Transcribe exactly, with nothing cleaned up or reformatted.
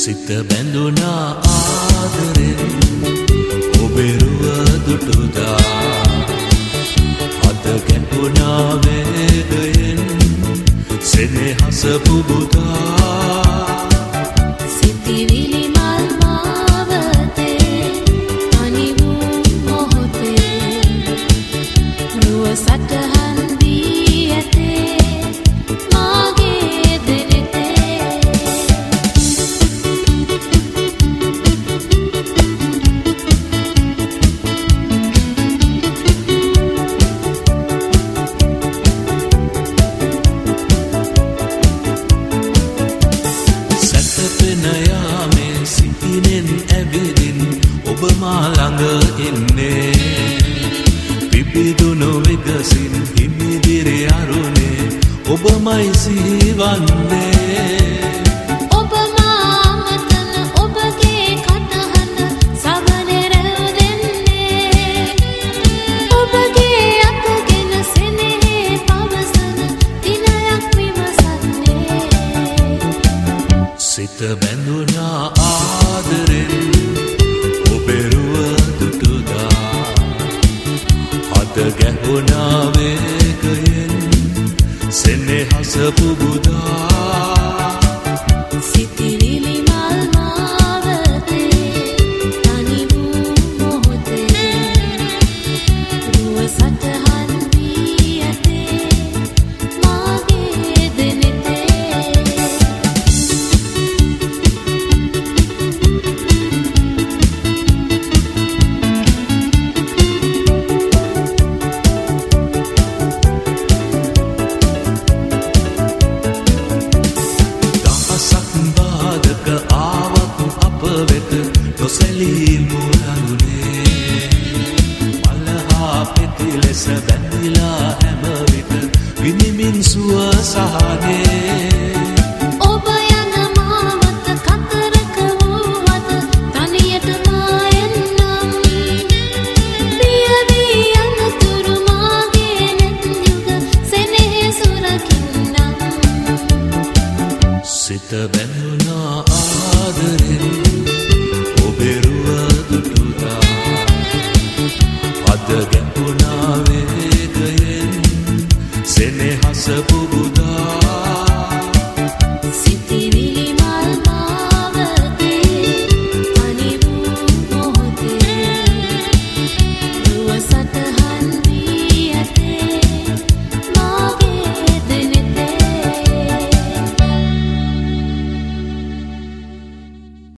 සිත බැඳුනා ආදරෙන් ඔබෙරුව දුටුදා අද කැපුණා වේගයෙන් සෙනෙහස පුබුදා සිතිවිලි මල් මාවතේ තනි වූ මොහොතේ නුව සටහන් දී ඇතේ මාගේ දෙනෙතේ සැතපෙනයාමේ සිහිනෙන් ඇවිදින් ඔබ මා ළඟ එන්නේ පිපිදුණු විගසින් හිමිදිරි අරුණේ ඔබමයි සිහිවන්නේ ඔබ මා මතන ඔබගේ කටහඬ සවනේ රැව් දෙන්නේ ඔබගේ අතගෙන සෙනෙහේ පවසන දිනයක් විමසන්නේ සිත බැඳුනා ආදරෙන් ඔබෙරුව දුටුදා අද ගැහුණා වේගයෙන් සෙනෙහස පුබුදා සිතිවිලි මල් මාවතේ තනි වූ මොහොතේ රුව සටහන් දී ඇතේ මාගේ දෙනෙතේ දහසක් බාධක ආවත් අප වෙත නොසැලී මුහුණුනේ මලහා පෙති ලෙස බැඳිලා හැම විට විනිමින් සුව සහනේ ඔබ යන මාවත කතරක වූවද තනියට මා එන්නම් පිය වී යනතුරු මාගේ නෙත් යුග සෙනෙහේ සුරකින්නම් සිත බැඳුනා ආදරෙන්